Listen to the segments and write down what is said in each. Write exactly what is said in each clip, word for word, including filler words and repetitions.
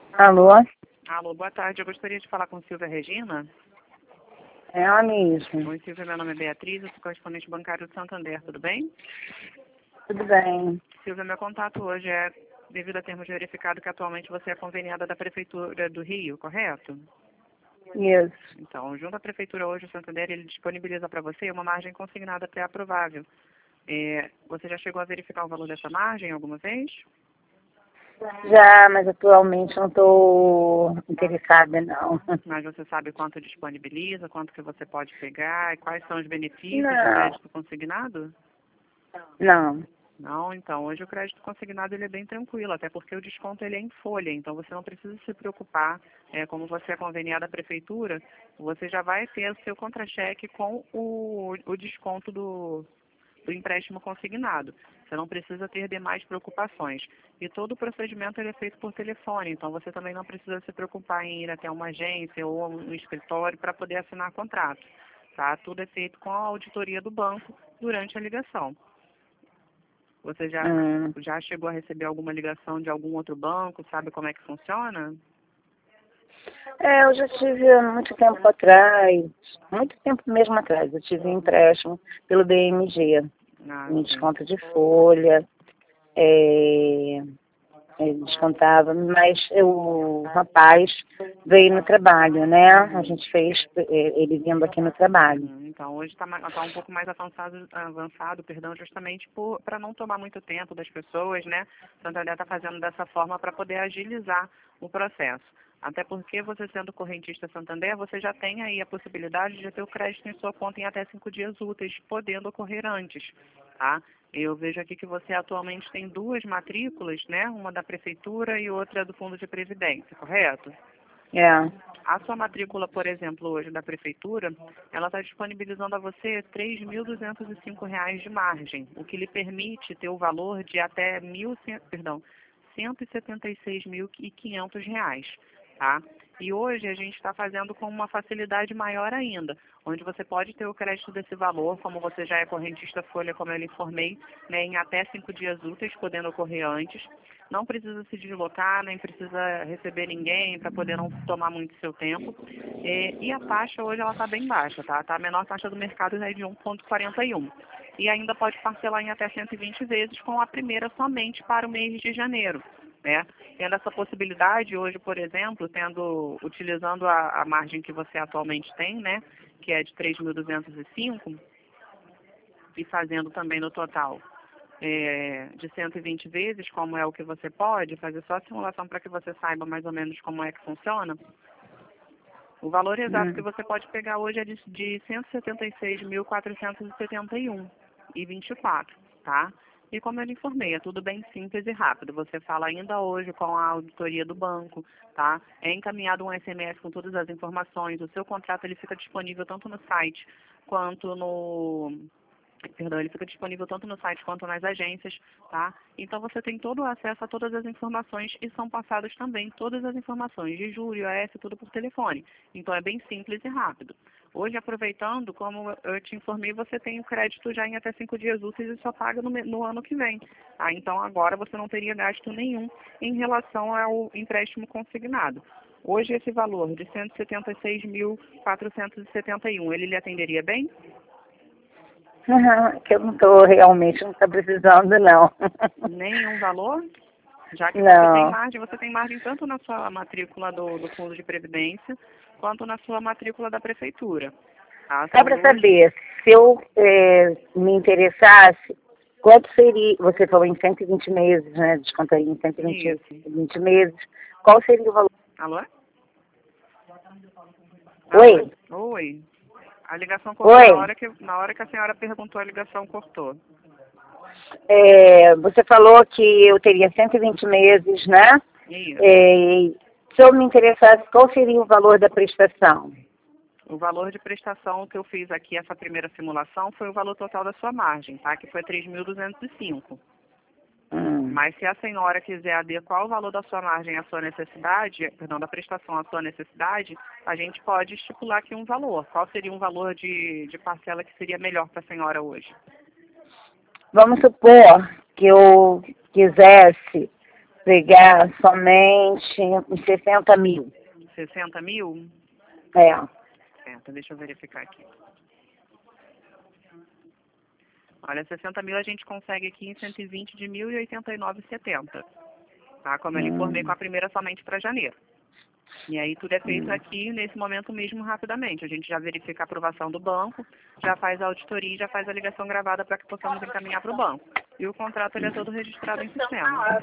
Alô? Alô, boa tarde. Eu gostaria de falar com Silvia Regina. É ela mesmo. Oi, Silvia, meu nome é Beatriz, eu sou correspondente bancário do Santander, tudo bem? Tudo bem. Silvia, meu contato hoje é devido a termos verificado que atualmente você é conveniada da Prefeitura do Rio, correto? Isso. Então, junto à Prefeitura hoje, o Santander, ele disponibiliza para você uma margem consignada pré-aprovável. É, você já chegou a verificar o valor dessa margem alguma vez? Já, mas atualmente não estou interessada, não. Mas você sabe quanto disponibiliza, quanto que você pode pegar e quais são os benefícios do Não, crédito consignado? não. Não, então, hoje o crédito consignado ele é bem tranquilo, até porque o desconto ele é em folha, então você não precisa se preocupar, é, como você é conveniado à prefeitura, você já vai ter o seu contra-cheque com o, o desconto do, do empréstimo consignado. Você não precisa ter demais preocupações. E todo o procedimento ele é feito por telefone, então você também não precisa se preocupar em ir até uma agência ou um escritório para poder assinar contrato. Tá? Tudo é feito com a auditoria do banco durante a ligação. Você já, Hum. já chegou a receber alguma ligação de algum outro banco? Sabe como é que funciona? É, eu já tive há muito tempo atrás, muito tempo mesmo atrás, eu tive um empréstimo pelo B M G, Ah, em sim. desconto de folha, é, ele descontava, mas eu, o rapaz veio no trabalho, né? A gente fez é, ele vindo aqui no trabalho. Uhum. Então, hoje está tá um pouco mais avançado, avançado perdão, justamente para não tomar muito tempo das pessoas, né? O Santander está fazendo dessa forma para poder agilizar o processo. Até porque você sendo correntista Santander, você já tem aí a possibilidade de ter o crédito em sua conta em até cinco dias úteis, podendo ocorrer antes, tá? Eu vejo aqui que você atualmente tem duas matrículas, né? Uma da prefeitura e outra do Fundo de Previdência, correto? É. A sua matrícula, por exemplo, hoje da prefeitura, ela está disponibilizando a você três mil duzentos e cinco reais de margem, o que lhe permite ter o valor de até mil, perdão, cento e setenta e seis mil e quinhentos reais, tá? E hoje a gente está fazendo com uma facilidade maior ainda, onde você pode ter o crédito desse valor, como você já é correntista folha, como eu lhe informei, né, em até cinco dias úteis, podendo ocorrer antes. Não precisa se deslocar, nem precisa receber ninguém para poder não tomar muito seu tempo. É, e a taxa hoje ela está bem baixa, tá? Tá a menor taxa do mercado é de um vírgula quarenta e um. E ainda pode parcelar em até cento e vinte vezes com a primeira somente para o mês de janeiro. Né? Tendo essa possibilidade hoje, por exemplo, tendo, utilizando a, a margem que você atualmente tem, né, que é de três mil duzentos e cinco, e fazendo também no total é, de cento e vinte vezes, como é o que você pode, fazer só a simulação para que você saiba mais ou menos como é que funciona. O valor exato que Hum. você pode pegar hoje é de, de cento e setenta e seis mil quatrocentos e setenta e um e vinte e quatro, tá? E como eu lhe informei, é tudo bem simples e rápido. Você fala ainda hoje com a auditoria do banco, tá? É encaminhado um S M S com todas as informações. O seu contrato ele fica disponível tanto no site quanto no Perdão, ele fica disponível tanto no site quanto nas agências, tá? Então você tem todo o acesso a todas as informações e são passadas também todas as informações de juro, I O S, tudo por telefone. Então é bem simples e rápido. Hoje, aproveitando, como eu te informei, você tem o crédito já em até cinco dias úteis e só paga no, no ano que vem. Tá? Então agora você não teria gasto nenhum em relação ao empréstimo consignado. Hoje esse valor de cento e setenta e seis mil quatrocentos e setenta e um, ele lhe atenderia bem? Que eu não estou realmente, não está precisando, não. Nenhum valor? Já que você tem Não. margem, você tem margem tanto na sua matrícula do, do Fundo de Previdência, quanto na sua matrícula da Prefeitura. Tá? Só São para duas. saber, se eu é, me interessasse, quanto seria, você falou em cento e vinte meses, né? Descontaria em cento e vinte, Isso. vinte meses. Qual seria o valor? Alô? Oi? Alô? Oi. A ligação cortou na Oi? hora que, na hora que a senhora perguntou, a ligação cortou. É, você falou que eu teria cento e vinte meses, né? Isso. É, se eu me interessasse, qual seria o valor da prestação? O valor de prestação que eu fiz aqui, essa primeira simulação, foi o valor total da sua margem, tá? Que foi três mil duzentos e cinco. Hum. Mas se a senhora quiser adequar o valor da sua margem à sua necessidade, perdão, da prestação à sua necessidade, a gente pode estipular aqui um valor. Qual seria um valor de, de parcela que seria melhor para a senhora hoje? Vamos supor que eu quisesse pegar somente uns sessenta mil. sessenta mil? É. Certo, deixa eu verificar aqui. Olha, sessenta mil a gente consegue aqui em cento e vinte de mil e oitenta e nove reais e setenta centavos. Tá? Como eu lhe informei com a primeira somente para janeiro. E aí tudo é feito aqui nesse momento mesmo rapidamente. A gente já verifica a aprovação do banco, já faz a auditoria e já faz a ligação gravada para que possamos encaminhar para o banco. E o contrato ele é todo registrado em sistema.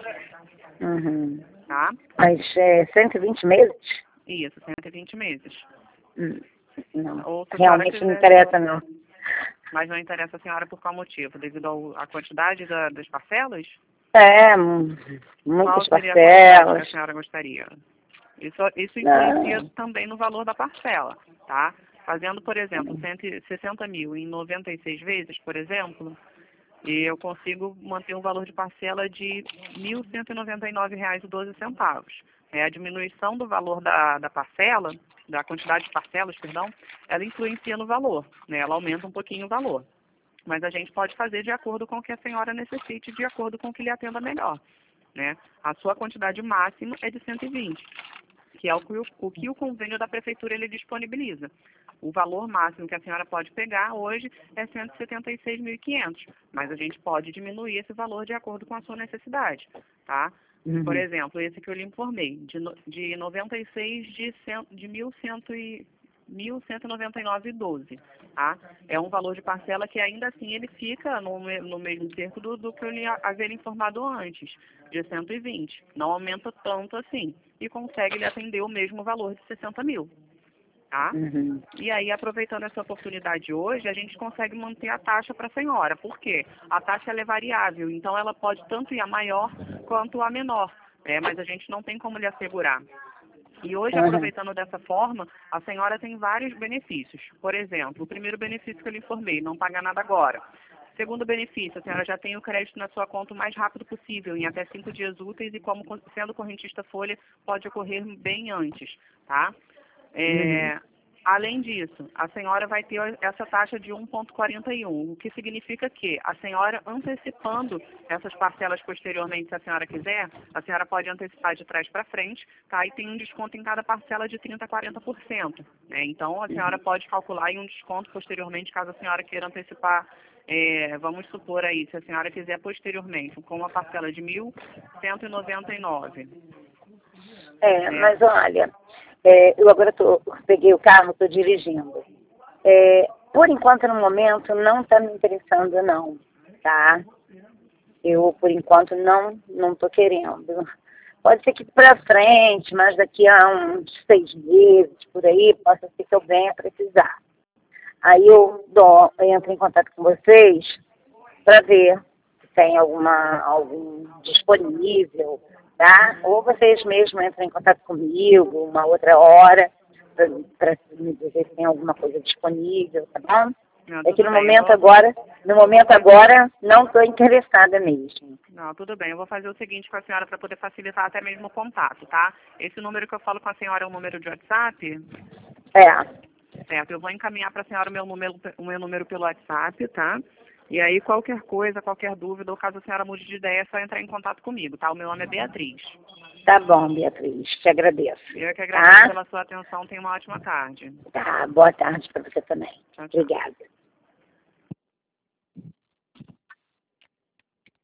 Uhum. Tá? Mas é cento e vinte meses? Isso, cento e vinte meses. Hum, Não, Ou se a senhora realmente não quiser- interessa não. Mas não interessa a senhora por qual motivo? Devido ao- à quantidade da- das parcelas? É, hum, muitas Qual seria a quantidade que a parcelas. senhora gostaria? Isso, isso influencia Não. também no valor da parcela, tá? Fazendo, por exemplo, cento e sessenta mil em noventa e seis vezes, por exemplo, e eu consigo manter um valor de parcela de mil cento e noventa e nove reais e doze centavos. É, a diminuição do valor da, da parcela, da quantidade de parcelas, perdão, ela influencia no valor, né? Ela aumenta um pouquinho o valor. Mas a gente pode fazer de acordo com o que a senhora necessite, de acordo com o que lhe atenda melhor, né? A sua quantidade máxima é de cento e vinte, que é o que o, o que o convênio da prefeitura ele disponibiliza. O valor máximo que a senhora pode pegar hoje é cento e setenta e seis mil e quinhentos, mas a gente pode diminuir esse valor de acordo com a sua necessidade, tá? Uhum. Por exemplo, esse que eu lhe informei, de, no, de noventa e seis de, cem, de mil cento e mil cento e noventa e nove reais e doze centavos, tá? É um valor de parcela que ainda assim ele fica no, no mesmo cerco do, do que eu lhe haver informado antes, de cento e vinte. Não aumenta tanto assim e consegue lhe atender o mesmo valor de sessenta mil, tá? Uhum. E aí, aproveitando essa oportunidade hoje, a gente consegue manter a taxa para a senhora. Por quê? A taxa ela é variável, então ela pode tanto ir a maior quanto a menor, né? Mas a gente não tem como lhe assegurar. E hoje, Uhum. aproveitando dessa forma, a senhora tem vários benefícios. Por exemplo, o primeiro benefício que eu lhe informei, não pagar nada agora. Segundo benefício, a senhora já tem o crédito na sua conta o mais rápido possível, em até cinco dias úteis, e como sendo correntista folha, pode ocorrer bem antes, tá? É, Uhum. Além disso, a senhora vai ter essa taxa de um vírgula quarenta e um, o que significa que a senhora antecipando essas parcelas posteriormente, se a senhora quiser, a senhora pode antecipar de trás para frente, tá? E tem um desconto em cada parcela de trinta a quarenta por cento, né? Então, a senhora pode calcular aí um desconto posteriormente, caso a senhora queira antecipar, é, vamos supor aí, se a senhora quiser posteriormente, com uma parcela de mil cento e noventa e nove. É, né? mas olha, é, eu agora tô, peguei o carro, estou dirigindo. É, por enquanto, no momento, não está me interessando, não, tá? Eu, por enquanto, não não estou querendo. Pode ser que para frente, mas daqui a uns seis meses, por aí, possa ser que eu venha precisar. Aí eu, dou, eu entro em contato com vocês para ver se tem alguma, algum disponível, tá? Ou vocês mesmos entram em contato comigo uma outra hora para me dizer se tem alguma coisa disponível, tá bom? Não, É que tudo no bem, eu momento vou- agora, no momento agora, não estou interessada mesmo. Não, tudo bem. Eu vou fazer o seguinte com a senhora para poder facilitar até mesmo o contato, tá? Esse número que eu falo com a senhora é um número de WhatsApp? É, Certo, eu vou encaminhar para a senhora o meu número, o meu número pelo WhatsApp, tá? E aí, qualquer coisa, qualquer dúvida, ou caso a senhora mude de ideia, é só entrar em contato comigo, tá? O meu nome é Beatriz. tá bom, Beatriz, te agradeço. Eu é que agradeço Tá? pela sua atenção. Tenha uma ótima tarde. Tá, boa tarde para você também. Tchau, tchau. Obrigada.